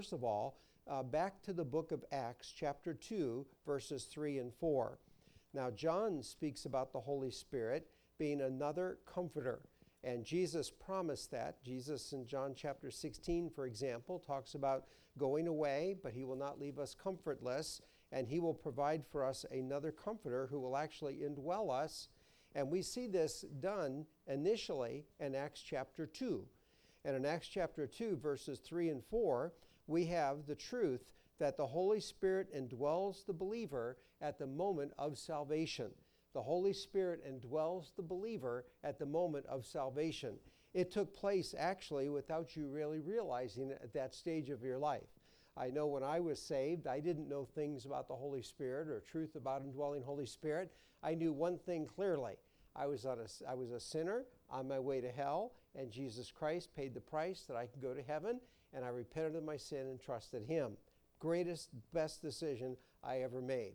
First of all, back to the book of Acts, chapter 2, verses 3 and 4. Now, John speaks about the Holy Spirit being another comforter, and Jesus promised that. Jesus in John chapter 16, for example, talks about going away, but he will not leave us comfortless, and he will provide for us another comforter who will actually indwell us. And we see this done initially in Acts chapter 2. And in Acts chapter 2, verses 3 and 4, we have the truth that the Holy Spirit indwells the believer at the moment of salvation. The Holy Spirit indwells the believer at the moment of salvation. It took place actually without you really realizing it at that stage of your life. I know when I was saved, I didn't know things about the Holy Spirit or truth about indwelling Holy Spirit. I knew one thing clearly. I was a sinner on my way to hell, and Jesus Christ paid the price that I could go to heaven, and I repented of my sin and trusted him. Greatest, best decision I ever made.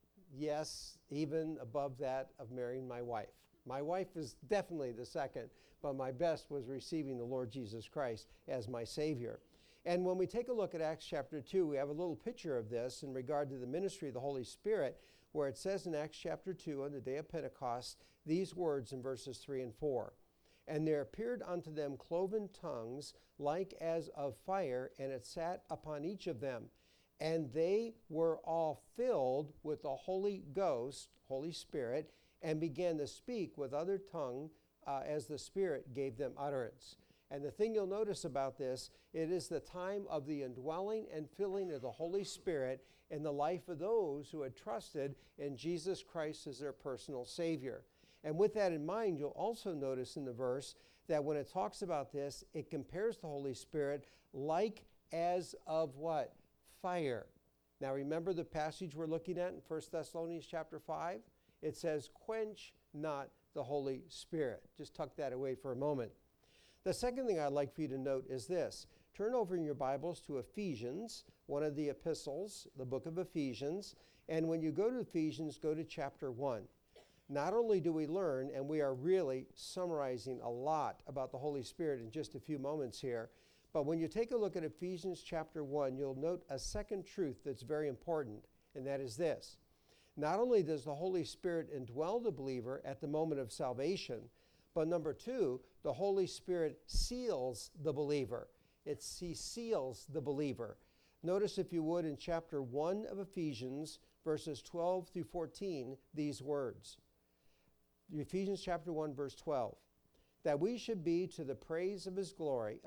Yes, even above that of marrying my wife. My wife is definitely the second, but my best was receiving the Lord Jesus Christ as my Savior. And when we take a look at Acts chapter 2, we have a little picture of this in regard to the ministry of the Holy Spirit, where it says in Acts chapter 2, on the day of Pentecost, these words in verses 3 and 4. And there appeared unto them cloven tongues like as of fire, and it sat upon each of them. And they were all filled with the Holy Ghost, Holy Spirit, and began to speak with other tongue as the Spirit gave them utterance. And the thing you'll notice about this, it is the time of the indwelling and filling of the Holy Spirit in the life of those who had trusted in Jesus Christ as their personal Savior. And with that in mind, you'll also notice in the verse that when it talks about this, it compares the Holy Spirit like as of what? Fire. Now remember the passage we're looking at in 1 Thessalonians chapter 5? It says, quench not the Holy Spirit. Just tuck that away for a moment. The second thing I'd like for you to note is this. Turn over in your Bibles to Ephesians, one of the epistles, the book of Ephesians. And when you go to Ephesians, go to chapter 1. Not only do we learn, and we are really summarizing a lot about the Holy Spirit in just a few moments here, but when you take a look at Ephesians chapter 1, you'll note a second truth that's very important, and that is this. Not only does the Holy Spirit indwell the believer at the moment of salvation, but number two, the Holy Spirit seals the believer. He seals the believer. Notice, if you would, in chapter 1 of Ephesians, verses 12 through 14, these words. Ephesians chapter 1, verse 12. That we should be to the praise of his glory,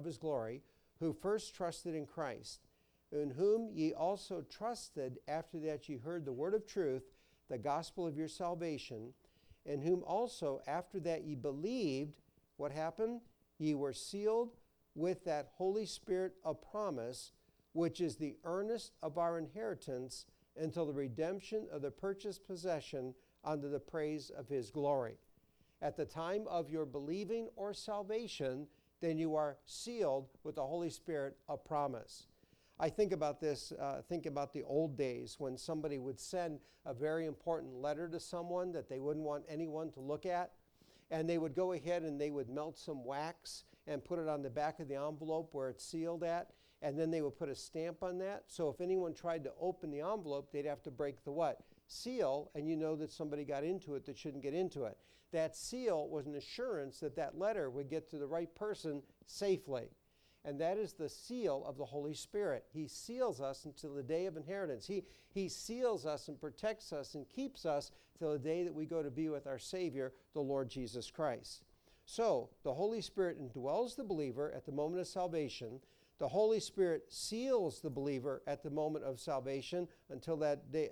who first trusted in Christ, in whom ye also trusted after that ye heard the word of truth, the gospel of your salvation, in whom also after that ye believed, what happened? Ye were sealed with that Holy Spirit of promise, which is the earnest of our inheritance until the redemption of the purchased possession unto the praise of his glory. At the time of your believing or salvation, then you are sealed with the Holy Spirit of promise. I think about this, think about the old days when somebody would send a very important letter to someone that they wouldn't want anyone to look at, and they would go ahead and they would melt some wax and put it on the back of the envelope where it's sealed at, and then they would put a stamp on that. So if anyone tried to open the envelope, they'd have to break the what? Seal, and you know that somebody got into it that shouldn't get into it. That seal was an assurance that that letter would get to the right person safely. And that is the seal of the Holy Spirit. He seals us until the day of inheritance. He seals us and protects us and keeps us till the day that we go to be with our Savior, the Lord Jesus Christ. So, the Holy Spirit indwells the believer at the moment of salvation. The Holy Spirit seals the believer at the moment of salvation until that day,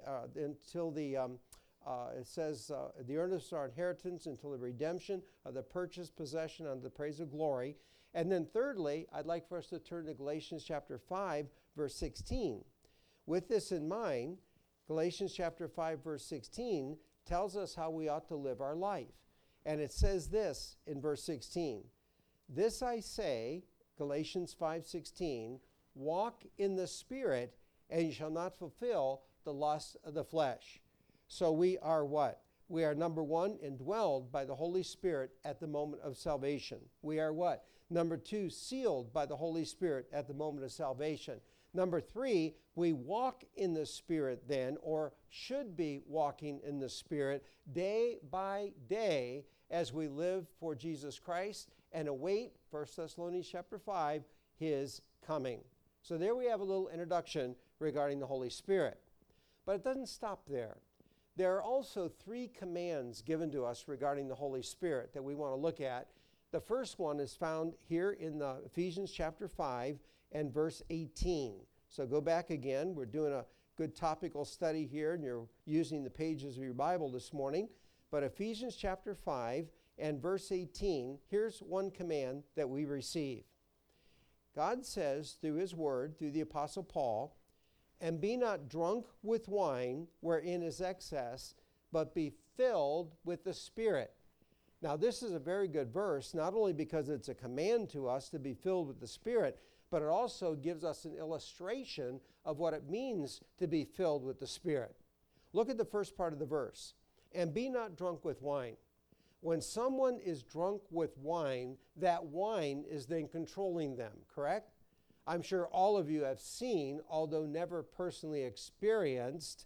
it says, the earnest of our inheritance until the redemption of the purchased possession unto the praise of glory. And then thirdly, I'd like for us to turn to Galatians chapter 5, verse 16. With this in mind, Galatians chapter 5, verse 16 tells us how we ought to live our life. And it says this in verse 16. This I say, Galatians 5:16, walk in the Spirit, and you shall not fulfill the lust of the flesh. So we are what? We are, number one, indwelled by the Holy Spirit at the moment of salvation. We are what? Number two, sealed by the Holy Spirit at the moment of salvation. Number 3, we walk in the Spirit then, or should be walking in the Spirit day by day as we live for Jesus Christ and await, 1 Thessalonians chapter 5, His coming. So there we have a little introduction regarding the Holy Spirit. But it doesn't stop there. There are also 3 commands given to us regarding the Holy Spirit that we want to look at. The first one is found here in the Ephesians chapter 5 and verse 18. So go back again. We're doing a good topical study here, and you're using the pages of your Bible this morning. But Ephesians chapter 5 and verse 18, here's one command that we receive. God says through His word, through the Apostle Paul, "And be not drunk with wine, wherein is excess, but be filled with the Spirit." Now, this is a very good verse, not only because it's a command to us to be filled with the Spirit, but it also gives us an illustration of what it means to be filled with the Spirit. Look at the first part of the verse. "And be not drunk with wine." When someone is drunk with wine, that wine is then controlling them, correct? I'm sure all of you have seen, although never personally experienced,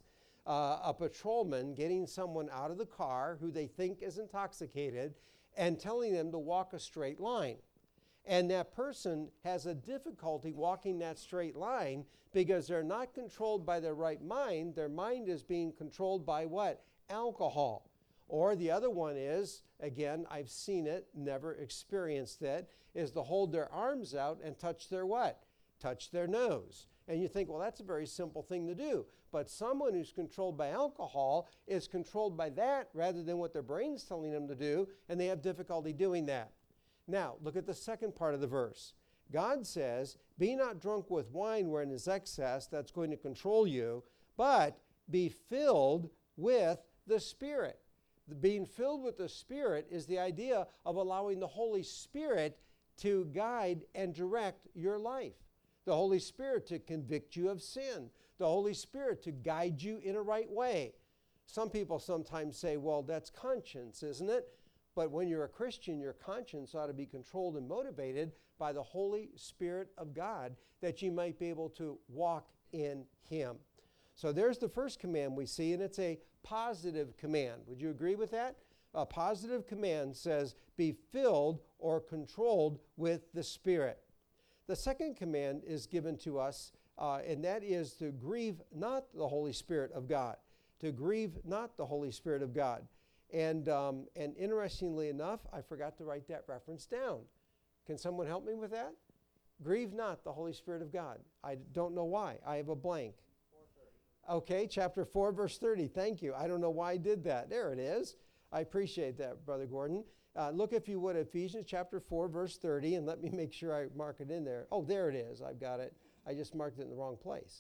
a patrolman getting someone out of the car who they think is intoxicated and telling them to walk a straight line. And that person has a difficulty walking that straight line because they're not controlled by their right mind. Their mind is being controlled by what? Alcohol. Or the other one is, again, I've seen it, never experienced it, is to hold their arms out and touch their what? Touch their nose. And you think, well, that's a very simple thing to do. But someone who's controlled by alcohol is controlled by that rather than what their brain's telling them to do, and they have difficulty doing that. Now, look at the second part of the verse. God says, "Be not drunk with wine wherein is excess," that's going to control you, "but be filled with the Spirit." Being filled with the Spirit is the idea of allowing the Holy Spirit to guide and direct your life. The Holy Spirit to convict you of sin. The Holy Spirit to guide you in a right way. Some people sometimes say, well, that's conscience, isn't it? But when you're a Christian, your conscience ought to be controlled and motivated by the Holy Spirit of God, that you might be able to walk in Him. So there's the first command we see, and it's a positive command. Would you agree with that? A positive command says, be filled or controlled with the Spirit. The second command is given to us, and that is to grieve not the Holy Spirit of God. To grieve not the Holy Spirit of God. And interestingly enough, I forgot to write that reference down. Can someone help me with that? Grieve not the Holy Spirit of God. I don't know why. I have a blank. 4:30. Okay, chapter 4, verse 30. Thank you. I don't know why I did that. There it is. I appreciate that, Brother Gordon. Look, if you would, Ephesians chapter 4, verse 30, and let me make sure I mark it in there. Oh, there it is. I've got it. I just marked it in the wrong place.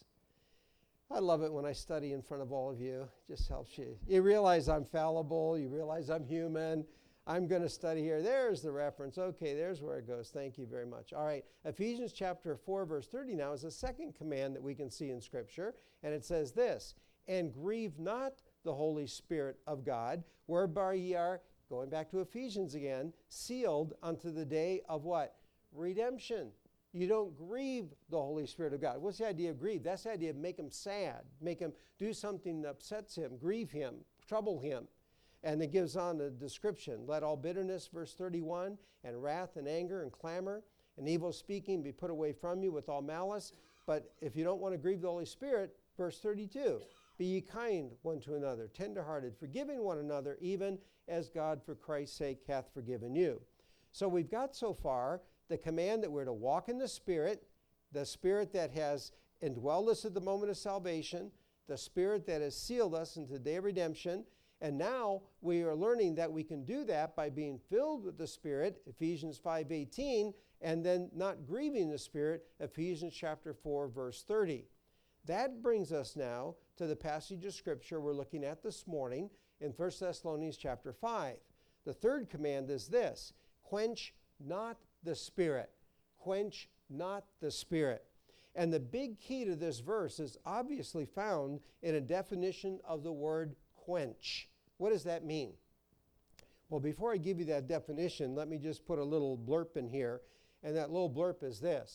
I love it when I study in front of all of you. It just helps you. You realize I'm fallible. You realize I'm human. I'm going to study here. There's the reference. Okay, there's where it goes. Thank you very much. All right, Ephesians chapter 4, verse 30 now is the second command that we can see in Scripture. And it says this, "And grieve not the Holy Spirit of God, whereby ye are," going back to Ephesians again, "sealed unto the day of" what? Redemption. You don't grieve the Holy Spirit of God. What's the idea of grieve? That's the idea of make him sad, make him do something that upsets him, grieve him, trouble him. And it gives on the description, "Let all bitterness," verse 31, "and wrath and anger and clamor and evil speaking be put away from you with all malice." But if you don't want to grieve the Holy Spirit, verse 32, "Be ye kind one to another, tenderhearted, forgiving one another, even as God for Christ's sake hath forgiven you." So we've got so far the command that we're to walk in the Spirit that has indwelled us at the moment of salvation, the Spirit that has sealed us into the day of redemption. And now we are learning that we can do that by being filled with the Spirit, Ephesians 5:18, and then not grieving the Spirit, Ephesians chapter 4, verse 30. That brings us now to the passage of Scripture we're looking at this morning in 1 Thessalonians chapter 5. The third command is this: quench not the Spirit. Quench not the Spirit. And the big key to this verse is obviously found in a definition of the word quench. What does that mean? Well, before I give you that definition, let me just put a little blurb in here. And that little blurb is this.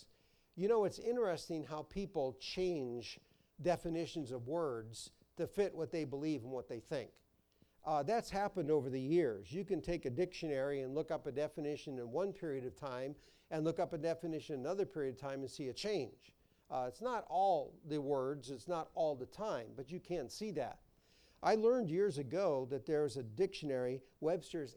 You know, it's interesting how people change definitions of words to fit what they believe and what they think. That's happened over the years. You can take a dictionary and look up a definition in one period of time and look up a definition in another period of time and see a change. It's not all the words, it's not all the time, but you can see that. I learned years ago that there's a dictionary, Webster's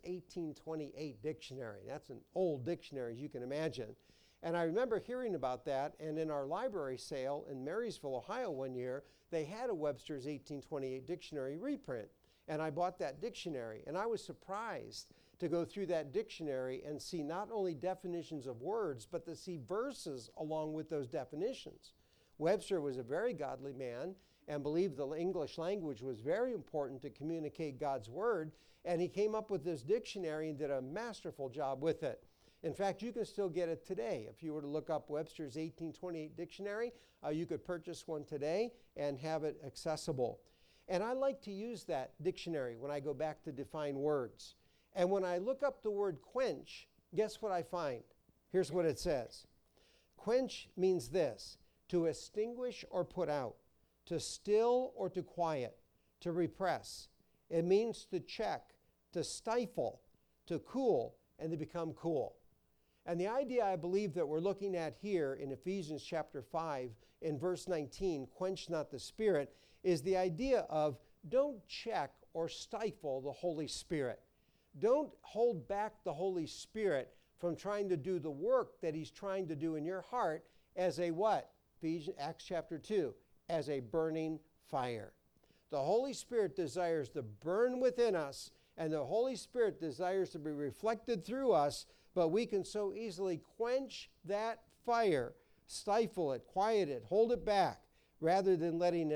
1828 dictionary. That's an old dictionary, as you can imagine. And I remember hearing about that, and in our library sale in Marysville, Ohio one year, they had a Webster's 1828 dictionary reprint. And I bought that dictionary, and I was surprised to go through that dictionary and see not only definitions of words, but to see verses along with those definitions. Webster was a very godly man and believed the English language was very important to communicate God's word, and he came up with this dictionary and did a masterful job with it. In fact, you can still get it today. If you were to look up Webster's 1828 dictionary, you could purchase one today and have it accessible. And I like to use that dictionary when I go back to define words. And when I look up the word quench, guess what I find? Here's what it says. Quench means this: to extinguish or put out, to still or to quiet, to repress. It means to check, to stifle, to cool, and to become cool. And the idea I believe that we're looking at here in Ephesians chapter 5 in verse 19, quench not the Spirit, is the idea of don't check or stifle the Holy Spirit. Don't hold back the Holy Spirit from trying to do the work that he's trying to do in your heart as a what? Acts chapter 2, as a burning fire. The Holy Spirit desires to burn within us, and the Holy Spirit desires to be reflected through us, but we can so easily quench that fire, stifle it, quiet it, hold it back, rather than letting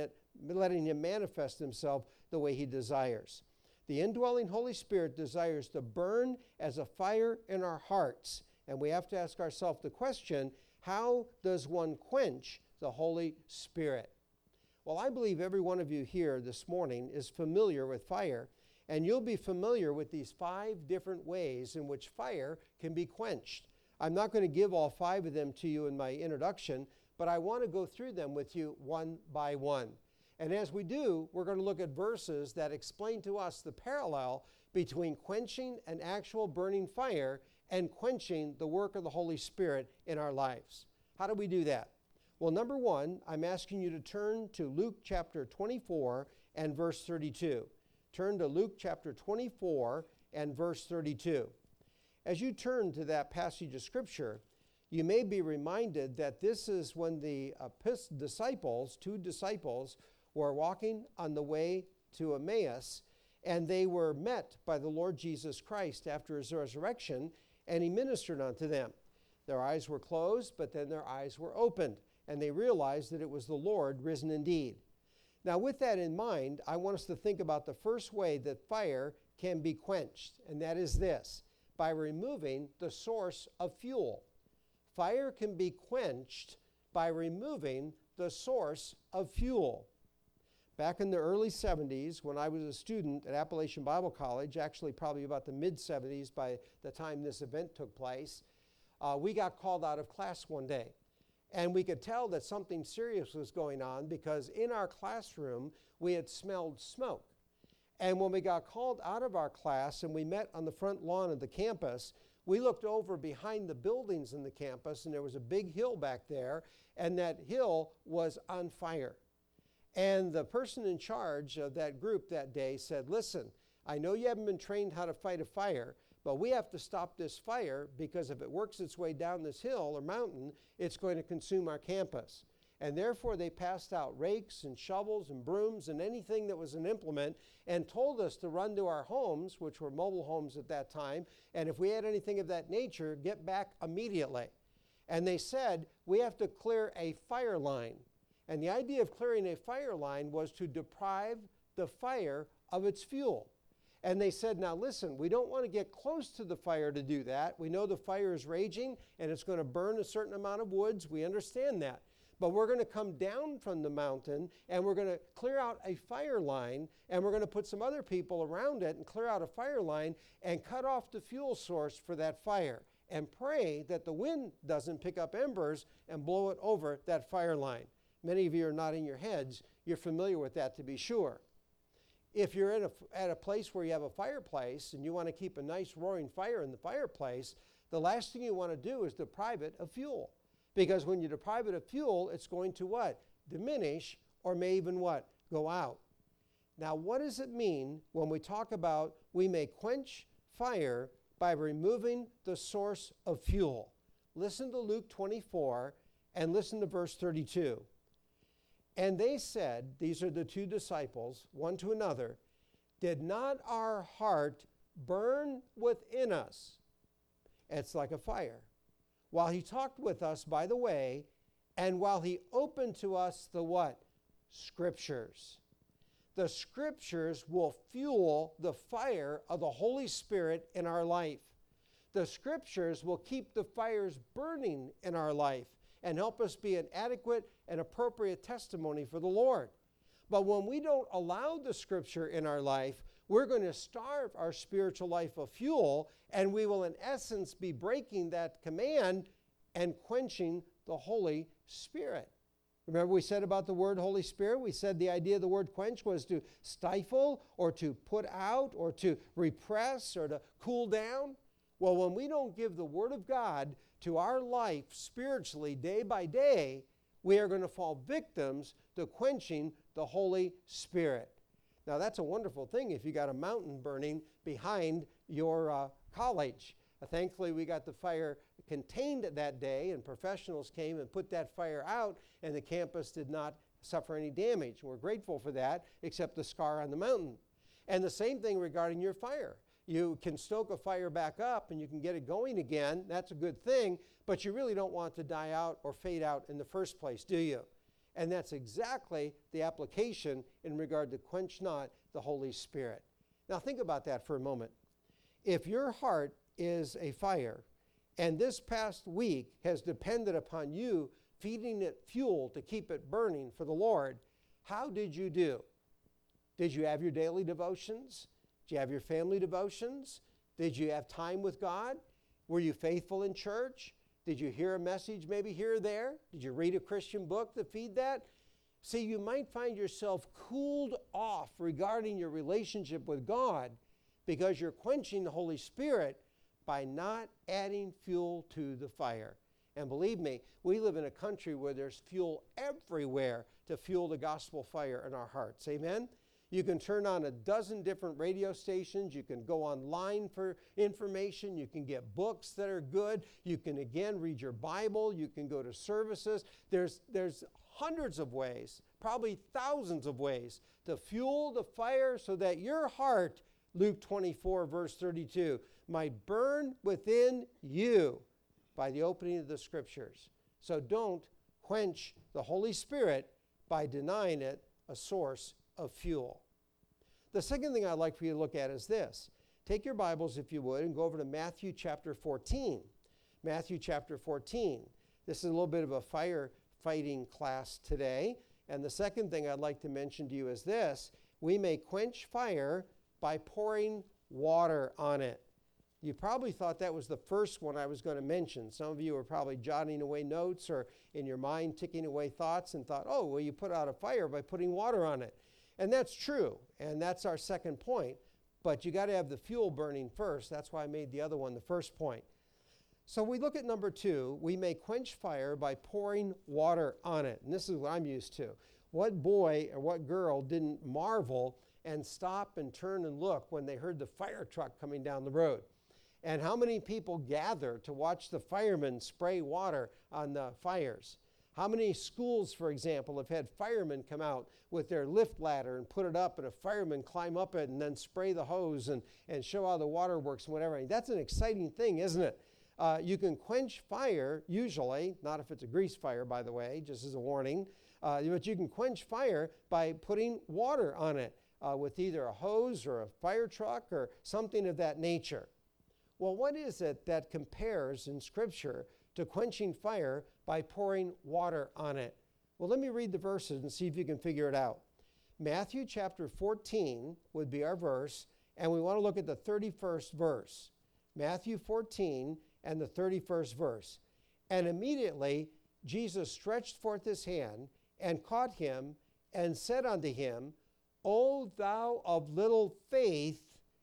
him manifest himself the way he desires. The indwelling Holy Spirit desires to burn as a fire in our hearts. And we have to ask ourselves the question, how does one quench the Holy Spirit? Well, I believe every one of you here this morning is familiar with fire, and you'll be familiar with these 5 different ways in which fire can be quenched. I'm not going to give all 5 of them to you in my introduction, but I want to go through them with you one by one. And as we do, we're going to look at verses that explain to us the parallel between quenching an actual burning fire and quenching the work of the Holy Spirit in our lives. How do we do that? Well, number 1, I'm asking you to turn to Luke chapter 24 and verse 32. Turn to Luke chapter 24 and verse 32. As you turn to that passage of Scripture, you may be reminded that this is when the disciples, 2 disciples, were walking on the way to Emmaus, and they were met by the Lord Jesus Christ after his resurrection, and he ministered unto them. Their eyes were closed, but then their eyes were opened, and they realized that it was the Lord risen indeed. Now, with that in mind, I want us to think about the first way that fire can be quenched, and that is this: by removing the source of fuel. Fire can be quenched by removing the source of fuel. Back in the early 70s, when I was a student at Appalachian Bible College, actually probably about the mid-70s by the time this event took place, we got called out of class one day. And we could tell that something serious was going on because in our classroom, we had smelled smoke. And when we got called out of our class and we met on the front lawn of the campus, we looked over behind the buildings in the campus, and there was a big hill back there, and that hill was on fire. And the person in charge of that group that day said, listen, I know you haven't been trained how to fight a fire, but we have to stop this fire because if it works its way down this hill or mountain, it's going to consume our campus. And therefore they passed out rakes and shovels and brooms and anything that was an implement and told us to run to our homes, which were mobile homes at that time, and if we had anything of that nature, get back immediately. And they said, we have to clear a fire line. And the idea of clearing a fire line was to deprive the fire of its fuel. And they said, now listen, we don't want to get close to the fire to do that. We know the fire is raging and it's going to burn a certain amount of woods. We understand that. But we're going to come down from the mountain and we're going to clear out a fire line, and we're going to put some other people around it and clear out a fire line and cut off the fuel source for that fire. and pray that the wind doesn't pick up embers and blow it over that fire line. Many of you are nodding your heads. You're familiar with that, to be sure. If you're at a place where you have a fireplace and you want to keep a nice roaring fire in the fireplace, the last thing you want to do is deprive it of fuel. Because when you deprive it of fuel, it's going to what? Diminish, or may even what? Go out. Now, what does it mean when we talk about we may quench fire by removing the source of fuel? Listen to Luke 24 and listen to verse 32. And they said, these are the two disciples, one to another, did not our heart burn within us? It's like a fire. While he talked with us by the way, and while he opened to us the what? Scriptures. The Scriptures will fuel the fire of the Holy Spirit in our life. The Scriptures will keep the fires burning in our life and help us be an adequate and appropriate testimony for the Lord. But when we don't allow the Scripture in our life, we're going to starve our spiritual life of fuel, and we will in essence be breaking that command and quenching the Holy Spirit. Remember we said about the word Holy Spirit? We said the idea of the word quench was to stifle or to put out or to repress or to cool down. Well, when we don't give the Word of God to our life spiritually day by day, we are going to fall victims to quenching the Holy Spirit. Now, that's a wonderful thing if you got a mountain burning behind your college. Thankfully, we got the fire contained that day, and professionals came and put that fire out, and the campus did not suffer any damage. We're grateful for that, except the scar on the mountain. And the same thing regarding your fire. You can stoke a fire back up and you can get it going again. That's a good thing, but you really don't want it to die out or fade out in the first place, do you? And that's exactly the application in regard to quench not the Holy Spirit. Now think about that for a moment. If your heart is a fire, and this past week has depended upon you feeding it fuel to keep it burning for the Lord, how did you do? Did you have your daily devotions? Did you have your family devotions? Did you have time with God? Were you faithful in church? Did you hear a message maybe here or there? Did you read a Christian book to feed that? See, you might find yourself cooled off regarding your relationship with God because you're quenching the Holy Spirit by not adding fuel to the fire. And believe me, we live in a country where there's fuel everywhere to fuel the gospel fire in our hearts. Amen? You can turn on a dozen different radio stations. You can go online for information. You can get books that are good. You can, again, read your Bible. You can go to services. There's hundreds of ways, probably thousands of ways to fuel the fire so that your heart, Luke 24, verse 32, might burn within you by the opening of the Scriptures. So don't quench the Holy Spirit by denying it a source of fuel. The second thing I'd like for you to look at is this. Take your Bibles, if you would, and go over to Matthew chapter 14. Matthew chapter 14. This is a little bit of a firefighting class today. And the second thing I'd like to mention to you is this. We may quench fire by pouring water on it. You probably thought that was the first one I was going to mention. Some of you were probably jotting away notes or in your mind ticking away thoughts and thought, oh, well, you put out a fire by putting water on it. And that's true, and that's our second point. But you got to have the fuel burning first. That's why I made the other one the first point. So we look at number 2. We may quench fire by pouring water on it. And this is what I'm used to. What boy or what girl didn't marvel and stop and turn and look when they heard the fire truck coming down the road? And how many people gather to watch the firemen spray water on the fires? How many schools, for example, have had firemen come out with their lift ladder and put it up, and a fireman climb up it and then spray the hose and show how the water works and whatever? That's an exciting thing, isn't it? You can quench fire, usually, not if it's a grease fire, by the way, just as a warning, but you can quench fire by putting water on it with either a hose or a fire truck or something of that nature. Well, what is it that compares in Scripture to quenching fire by pouring water on it? Well, let me read the verses and see if you can figure it out. Matthew chapter 14 would be our verse, and we want to look at the 31st verse. Matthew 14 and the 31st verse. And immediately Jesus stretched forth his hand and caught him and said unto him, O thou of little faith,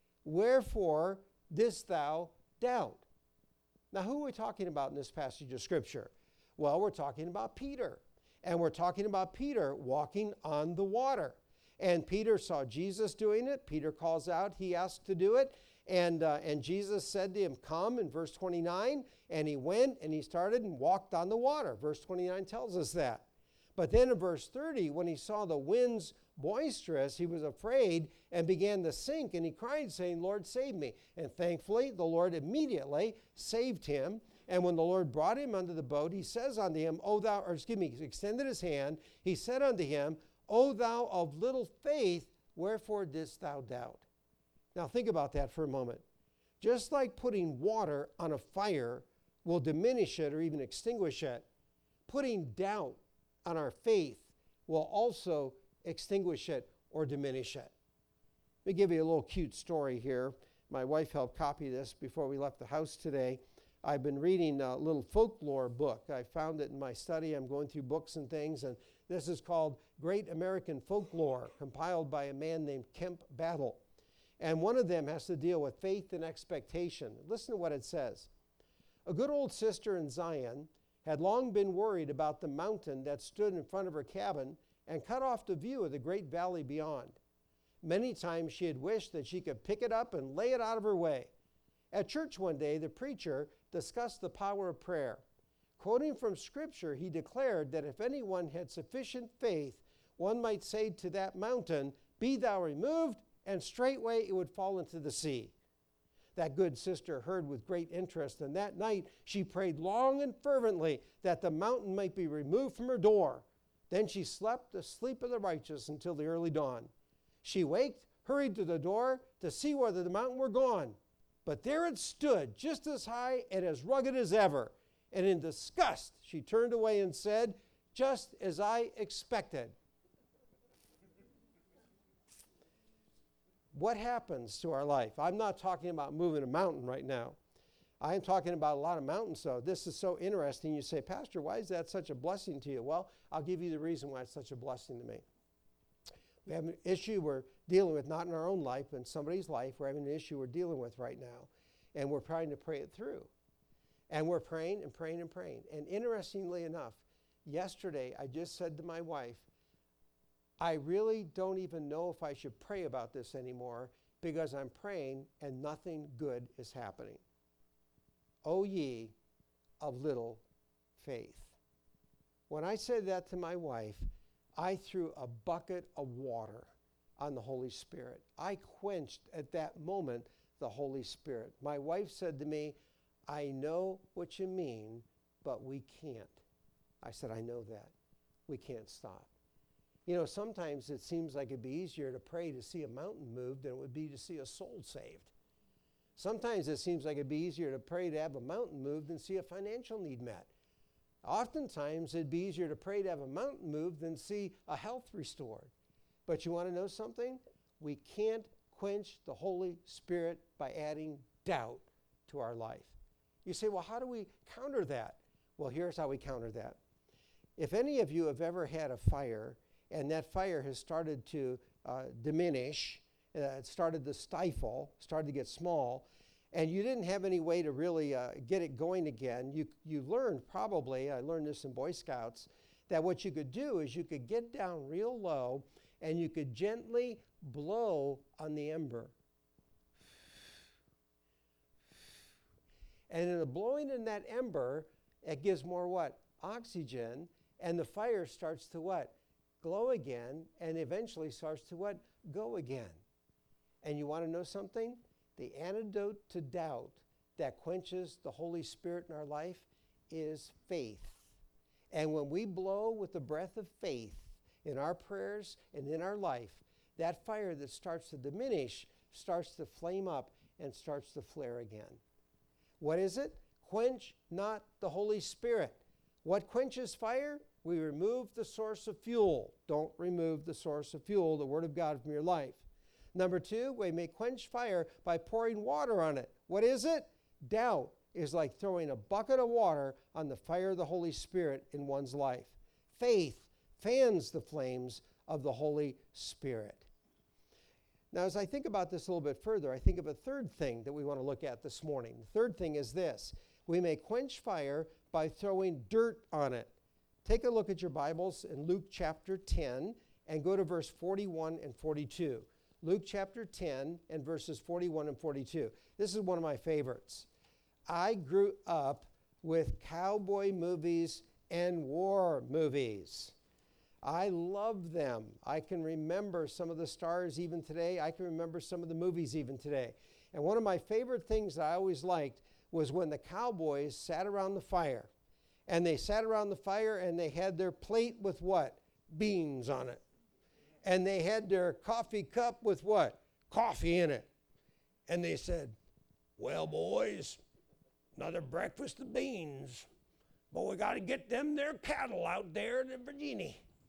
wherefore didst thou doubt? Now, who are we talking about in this passage of Scripture? Well, we're talking about Peter. And we're talking about Peter walking on the water. And Peter saw Jesus doing it. Peter calls out. He asked to do it. And Jesus said to him, come, in verse 29. And he went and he started and walked on the water. Verse 29 tells us that. But then in verse 30, when he saw the winds boisterous, he was afraid and began to sink. And he cried, saying, Lord, save me. And thankfully, the Lord immediately saved him. And when the Lord brought him unto the boat, he says unto him, extended his hand. He said unto him, O thou of little faith, wherefore didst thou doubt? Now think about that for a moment. Just like putting water on a fire will diminish it or even extinguish it, putting doubt on our faith will also extinguish it or diminish it. Let me give you a little cute story here. My wife helped copy this before we left the house today. I've been reading a little folklore book. I found it in my study. I'm going through books and things, and this is called Great American Folklore, compiled by a man named Kemp Battle. And one of them has to deal with faith and expectation. Listen to what it says. A good old sister in Zion had long been worried about the mountain that stood in front of her cabin and cut off the view of the great valley beyond. Many times she had wished that she could pick it up and lay it out of her way. At church one day, the preacher discussed the power of prayer. Quoting from Scripture, he declared that if anyone had sufficient faith, one might say to that mountain, Be thou removed, and straightway it would fall into the sea. That good sister heard with great interest, and that night she prayed long and fervently that the mountain might be removed from her door. Then she slept the sleep of the righteous until the early dawn. She waked, hurried to the door to see whether the mountain were gone. But there it stood, just as high and as rugged as ever. And in disgust, she turned away and said, Just as I expected. What happens to our life? I'm not talking about moving a mountain right now. I am talking about a lot of mountains, though. This is so interesting. You say, Pastor, why is that such a blessing to you? Well, I'll give you the reason why it's such a blessing to me. We have an issue we're dealing with, not in our own life, but in somebody's life. We're having an issue we're dealing with right now, and we're trying to pray it through. And we're praying and praying and praying. And interestingly enough, yesterday I just said to my wife, I really don't even know if I should pray about this anymore because I'm praying and nothing good is happening. O ye of little faith. When I said that to my wife, I threw a bucket of water on the Holy Spirit. I quenched at that moment the Holy Spirit. My wife said to me, I know what you mean, but we can't. I said, I know that. We can't stop. You know, sometimes it seems like it'd be easier to pray to see a mountain moved than it would be to see a soul saved. Sometimes it seems like it'd be easier to pray to have a mountain moved than see a financial need met. Oftentimes it'd be easier to pray to have a mountain moved than see a health restored. But you want to know something? We can't quench the Holy Spirit by adding doubt to our life. You say, well, how do we counter that? Well, here's how we counter that. If any of you have ever had a fire and that fire has started to diminish, it started to stifle, started to get small, and you didn't have any way to really get it going again, you learned probably, I learned this in Boy Scouts, that what you could do is you could get down real low and you could gently blow on the ember. And in the blowing in that ember, it gives more what? Oxygen, and the fire starts to what? Glow again, and eventually starts to what? Go again. And you want to know something? The antidote to doubt that quenches the Holy Spirit in our life is faith. And when we blow with the breath of faith in our prayers and in our life, that fire that starts to diminish starts to flame up and starts to flare again. What is it? Quench not the Holy Spirit. What quenches fire? We remove the source of fuel. Don't remove the source of fuel, the Word of God, from your life. Number two, we may quench fire by pouring water on it. What is it? Doubt. is like throwing a bucket of water on the fire of the Holy Spirit in one's life. Faith fans the flames of the Holy Spirit. Now, as I think about this a little bit further, I think of a third thing that we want to look at this morning. The third thing is this: we may quench fire by throwing dirt on it. Take a look at your Bibles in Luke chapter 10 and go to verse 41 and 42. Luke chapter 10 and verses 41 and 42. This is one of my favorites. I grew up with cowboy movies and war movies. I love them. I can remember some of the stars even today. I can remember some of the movies even today. And one of my favorite things that I always liked was when the cowboys sat around the fire. And they sat around the fire and they had their plate with what? Beans on it. And they had their coffee cup with what? Coffee in it. And they said, "Well, boys, another breakfast of beans. But we got to get them their cattle out there in Virginia.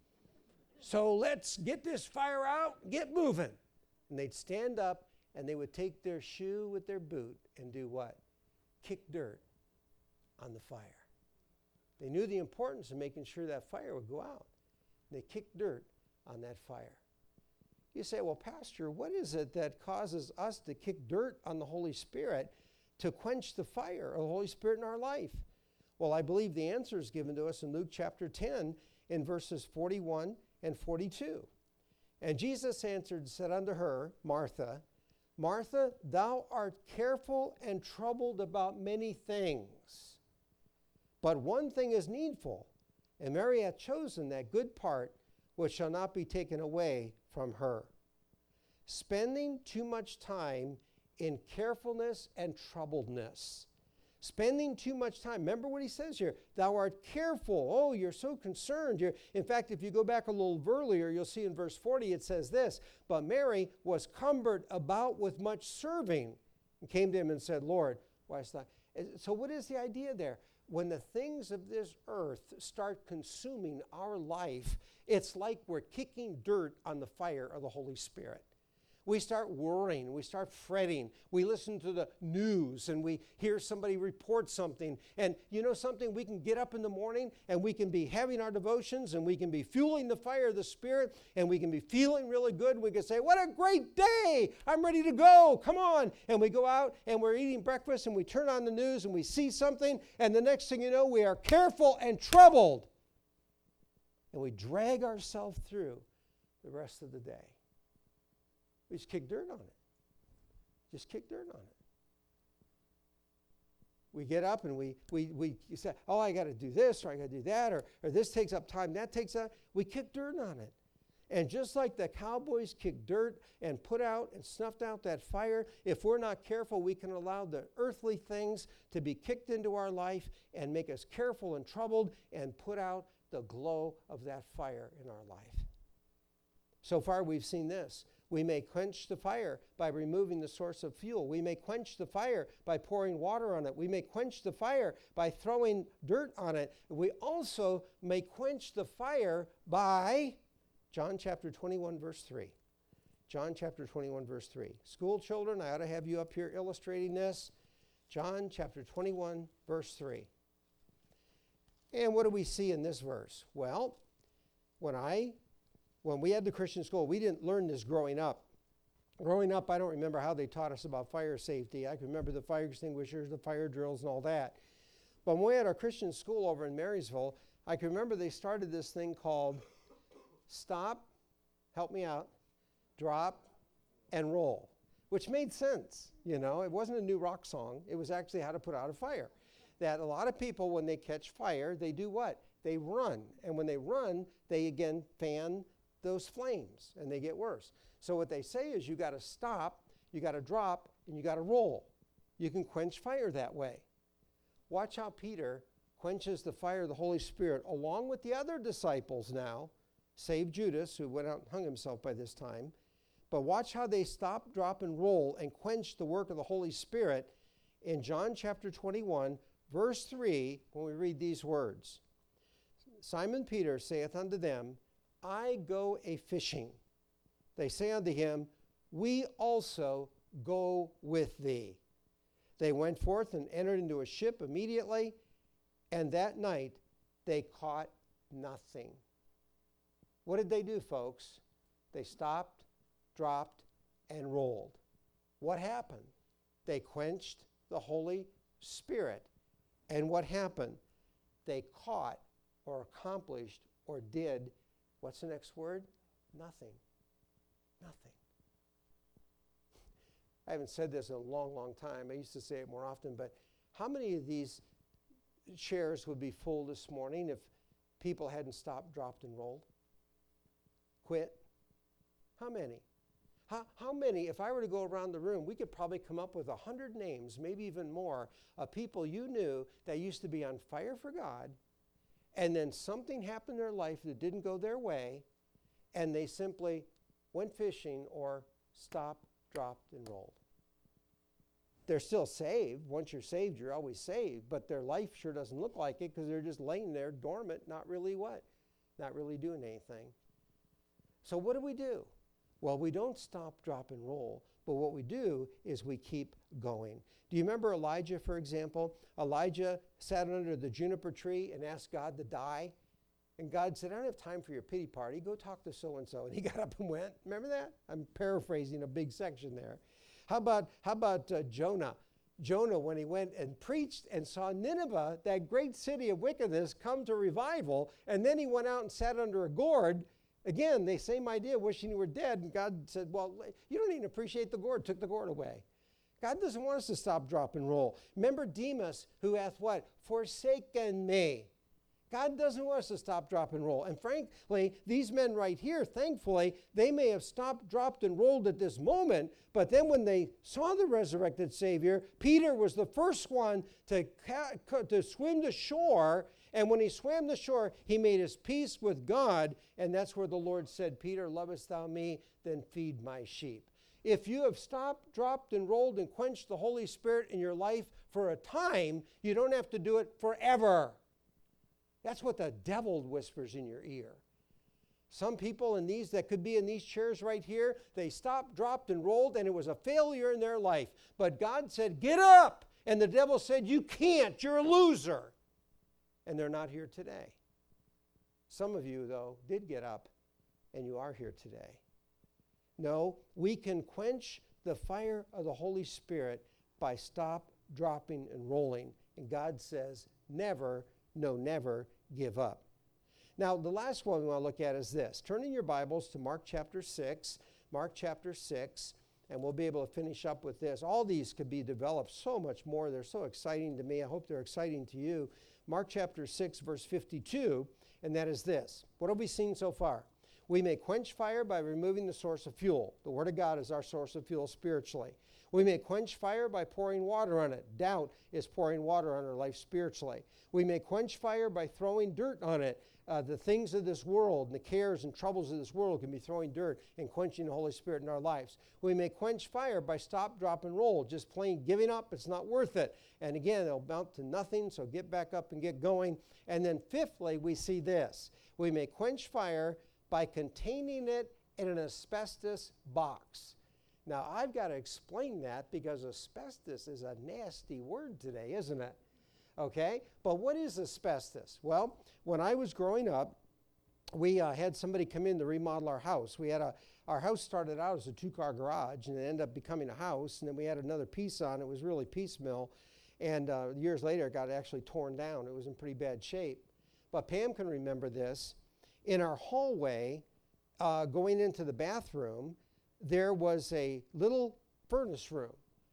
So let's get this fire out, get moving." And they'd stand up and they would take their shoe with their boot and do what? Kick dirt on the fire. They knew the importance of making sure that fire would go out. They kicked dirt on that fire. You say, "Well, Pastor, what is it that causes us to kick dirt on the Holy Spirit to quench the fire of the Holy Spirit in our life?" Well, I believe the answer is given to us in Luke chapter 10 in verses 41 and 42. "And Jesus answered and said unto her, Martha, Martha, thou art careful and troubled about many things. But one thing is needful, and Mary hath chosen that good part which shall not be taken away from her." Spending too much time in carefulness and troubledness. Spending too much time. Remember what he says here. Thou art careful. Oh, you're so concerned. In fact, if you go back a little earlier, you'll see in verse 40 it says this: "But Mary was cumbered about with much serving, and came to him and said, Lord, why is that?" So what is the idea there? When the things of this earth start consuming our life, it's like we're kicking dirt on the fire of the Holy Spirit. We start worrying, we start fretting, we listen to the news and we hear somebody report something. And you know something? We can get up in the morning and we can be having our devotions and we can be fueling the fire of the Spirit and we can be feeling really good. We can say, "What a great day! I'm ready to go, come on." And we go out and we're eating breakfast and we turn on the news and we see something, and the next thing you know, we are careful and troubled. And we drag ourselves through the rest of the day. We just kick dirt on it. Just kick dirt on it. We get up and we say, "Oh, I got to do this, or I got to do that, or this takes up time, that takes up." We kick dirt on it. And just like the cowboys kicked dirt and put out and snuffed out that fire, if we're not careful, we can allow the earthly things to be kicked into our life and make us careful and troubled and put out the glow of that fire in our life. So far, we've seen this. We may quench the fire by removing the source of fuel. We may quench the fire by pouring water on it. We may quench the fire by throwing dirt on it. We also may quench the fire by John chapter 21, verse 3. John chapter 21, verse 3. School children, I ought to have you up here illustrating this. John chapter 21, verse 3. And what do we see in this verse? Well, when we had the Christian school, we didn't learn this growing up. Growing up, I don't remember how they taught us about fire safety. I can remember the fire extinguishers, the fire drills, and all that. But when we had our Christian school over in Marysville, I can remember they started this thing called stop, help me out, drop, and roll, which made sense. You know, it wasn't a new rock song. It was actually how to put out a fire. That a lot of people, when they catch fire, they do what? They run. And when they run, they again fan those flames and they get worse. So what they say is you got to stop, you got to drop, and you got to roll. You can quench fire that way. Watch how Peter quenches the fire of the Holy Spirit along with the other disciples now, save Judas, who went out and hung himself by this time. But watch how they stop, drop, and roll and quench the work of the Holy Spirit in John chapter 21, verse 3, when we read these words. Simon Peter saith unto them, I go a-fishing. They say unto him, we also go with thee. They went forth and entered into a ship immediately, and that night they caught nothing. What did they do, folks? They stopped, dropped, and rolled. What happened? They quenched the Holy Spirit. And what happened? They caught or accomplished or did, what's the next word? Nothing. Nothing. I haven't said this in a long, long time. I used to say it more often, but how many of these chairs would be full this morning if people hadn't stopped, dropped, and rolled? Quit? How many? How many, if I were to go around the room, we could probably come up with 100 names, maybe even more, of people you knew that used to be on fire for God, and then something happened in their life that didn't go their way, and they simply went fishing or stopped, dropped, and rolled. They're still saved. Once you're saved, you're always saved, but their life sure doesn't look like it because they're just laying there dormant, not really what? Not really doing anything. So what do? Well, we don't stop, drop, and roll, but what we do is we keep going. Do you remember Elijah, for example? Elijah sat under the juniper tree and asked God to die. And God said, I don't have time for your pity party. Go talk to so-and-so. And he got up and went. Remember that? I'm paraphrasing a big section there. How about Jonah? Jonah, when he went and preached and saw Nineveh, that great city of wickedness, come to revival, and then he went out and sat under a gourd. Again, the same idea, wishing he were dead. And God said, well, you don't even appreciate the gourd. Took the gourd away. God doesn't want us to stop, drop, and roll. Remember Demas, who hath what? Forsaken me. God doesn't want us to stop, drop, and roll. And frankly, these men right here, thankfully, they may have stopped, dropped, and rolled at this moment, but then when they saw the resurrected Savior, Peter was the first one to swim to shore, and when he swam to shore, he made his peace with God, and that's where the Lord said, Peter, lovest thou me? Then feed my sheep. If you have stopped, dropped, and rolled and quenched the Holy Spirit in your life for a time, you don't have to do it forever. That's what the devil whispers in your ear. Some people in these that could be in these chairs right here, they stopped, dropped, and rolled, and it was a failure in their life. But God said, get up! And the devil said, you can't, you're a loser. And they're not here today. Some of you, though, did get up, and you are here today. No, we can quench the fire of the Holy Spirit by stop, dropping, and rolling. And God says, never, no, never give up. Now, the last one we want to look at is this. Turn in your Bibles to Mark chapter 6. Mark chapter 6, and we'll be able to finish up with this. All these could be developed so much more. They're so exciting to me. I hope they're exciting to you. Mark chapter 6, verse 52, and that is this. What have we seen so far? We may quench fire by removing the source of fuel. The Word of God is our source of fuel spiritually. We may quench fire by pouring water on it. Doubt is pouring water on our life spiritually. We may quench fire by throwing dirt on it. The things of this world and the cares and troubles of this world can be throwing dirt and quenching the Holy Spirit in our lives. We may quench fire by stop, drop, and roll, just plain giving up. It's not worth it. And again, it'll amount to nothing, so get back up and get going. And then fifthly, we see this. We may quench fire by containing it in an asbestos box. Now, I've got to explain that because asbestos is a nasty word today, isn't it? Okay, but what is asbestos? Well, when I was growing up, we had somebody come in to remodel our house. Our house started out as a two-car garage, and it ended up becoming a house, and then we had another piece on. It was really piecemeal, and years later, it got actually torn down. It was in pretty bad shape. But Pam can remember this. In our hallway, going into the bathroom, there was a little furnace room.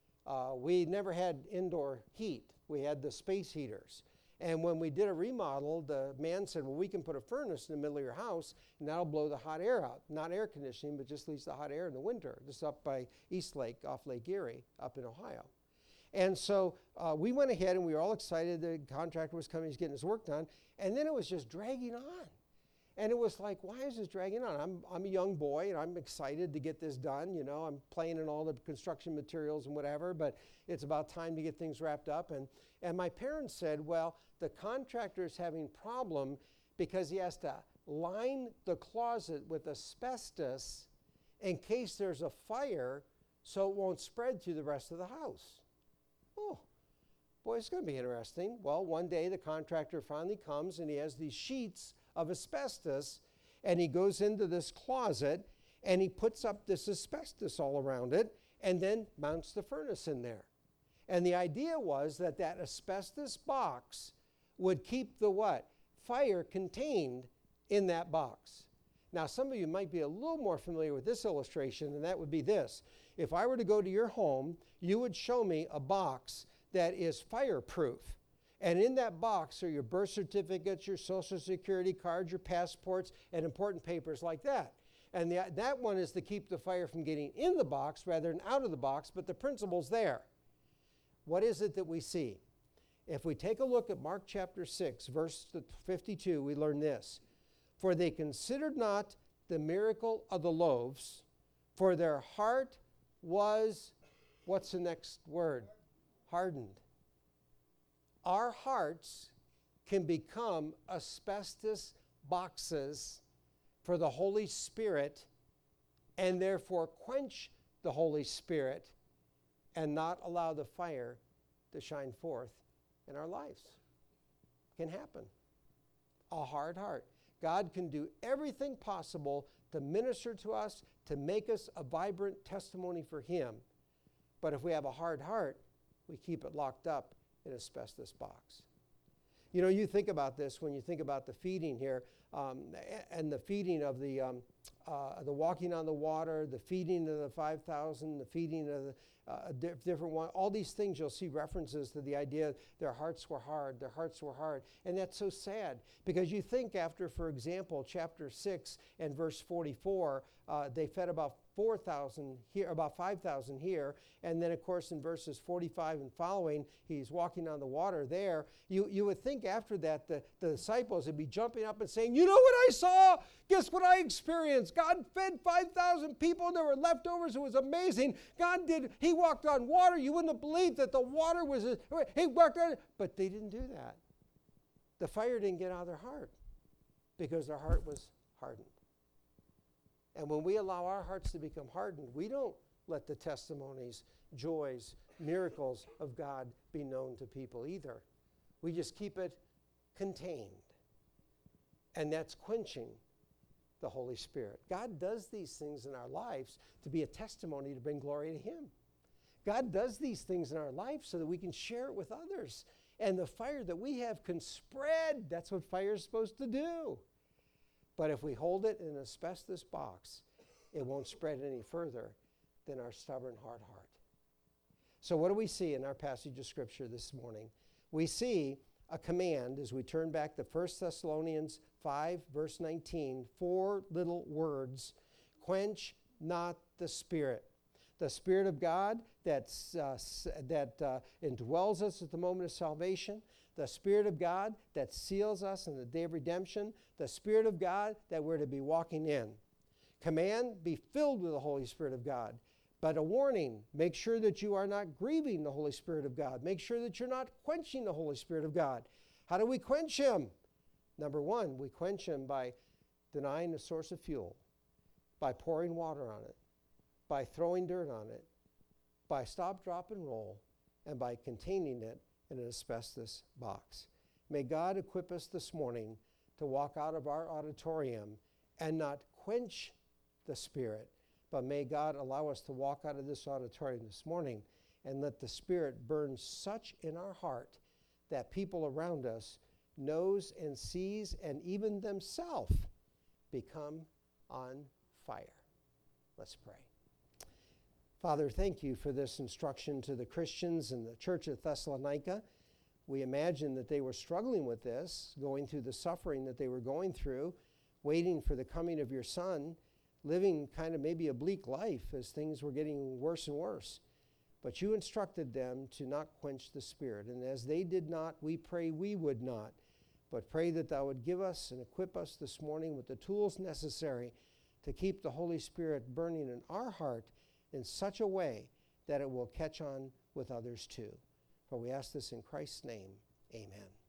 We never had indoor heat. We had the space heaters. And when we did a remodel, the man said, well, we can put a furnace in the middle of your house, and that'll blow the hot air out. Not air conditioning, but just leaves the hot air in the winter. This is up by East Lake, off Lake Erie, up in Ohio. And so we went ahead, and we were all excited. The contractor was coming, he's getting his work done. And then it was just dragging on. And it was like, why is this dragging on? I'm a young boy, and I'm excited to get this done. You know, I'm playing in all the construction materials and whatever, but it's about time to get things wrapped up. And my parents said, well, the contractor is having a problem because he has to line the closet with asbestos in case there's a fire so it won't spread through the rest of the house. Oh, boy, it's going to be interesting. Well, one day the contractor finally comes and he has these sheets of asbestos, and he goes into this closet and he puts up this asbestos all around it and then mounts the furnace in there. And the idea was that that asbestos box would keep the what? Fire contained in that box. Now, some of you might be a little more familiar with this illustration, and that would be this. If I were to go to your home, you would show me a box that is fireproof. And in that box are your birth certificates, your Social Security cards, your passports, and important papers like that. And that one is to keep the fire from getting in the box rather than out of the box, but the principle's there. What is it that we see? If we take a look at Mark chapter 6, verse 52, we learn this. For they considered not the miracle of the loaves, for their heart was, what's the next word? Hardened. Our hearts can become asbestos boxes for the Holy Spirit and therefore quench the Holy Spirit and not allow the fire to shine forth in our lives. Can happen. A hard heart. God can do everything possible to minister to us, to make us a vibrant testimony for Him. But if we have a hard heart, we keep it locked up in an asbestos box. You know, you think about this when you think about the feeding here, and the feeding of the walking on the water, the feeding of the 5,000, the feeding of the different one. All these things you'll see references to the idea their hearts were hard, their hearts were hard. And that's so sad because you think after, for example, chapter 6 and verse 44, they fed about 4,000 here, about 5,000 here. And then, of course, in verses 45 and following, he's walking on the water there. You would think after that the disciples would be jumping up and saying, you know what I saw? Guess what I experienced? God fed 5,000 people. There were leftovers. It was amazing. God did. He walked on water. You wouldn't have believed that the water was, he walked on it. But they didn't do that. The fire didn't get out of their heart because their heart was hardened. And when we allow our hearts to become hardened, we don't let the testimonies, joys, miracles of God be known to people either. We just keep it contained. And that's quenching the Holy Spirit. God does these things in our lives to be a testimony to bring glory to Him. God does these things in our life so that we can share it with others. And the fire that we have can spread. That's what fire is supposed to do. But if we hold it in an asbestos box, it won't spread any further than our stubborn hard heart. So what do we see in our passage of Scripture this morning? We see a command as we turn back to 1 Thessalonians 5, verse 19, 4 little words, quench not the Spirit. The Spirit of God that indwells us at the moment of salvation, the Spirit of God that seals us in the day of redemption, the Spirit of God that we're to be walking in. Command, be filled with the Holy Spirit of God. But a warning, make sure that you are not grieving the Holy Spirit of God. Make sure that you're not quenching the Holy Spirit of God. How do we quench Him? Number one, we quench Him by denying the source of fuel, by pouring water on it, by throwing dirt on it, by stop, drop, and roll, and by containing it in an asbestos box. May God equip us this morning to walk out of our auditorium and not quench the Spirit, but may God allow us to walk out of this auditorium this morning and let the Spirit burn such in our heart that people around us knows and sees and even themselves become on fire. Let's pray. Father, thank you for this instruction to the Christians in the church of Thessalonica. We imagine that they were struggling with this, going through the suffering that they were going through, waiting for the coming of your Son, living kind of maybe a bleak life as things were getting worse and worse. But you instructed them to not quench the Spirit. And as they did not, we pray we would not. But pray that thou would give us and equip us this morning with the tools necessary to keep the Holy Spirit burning in our heart in such a way that it will catch on with others too. For we ask this in Christ's name, amen.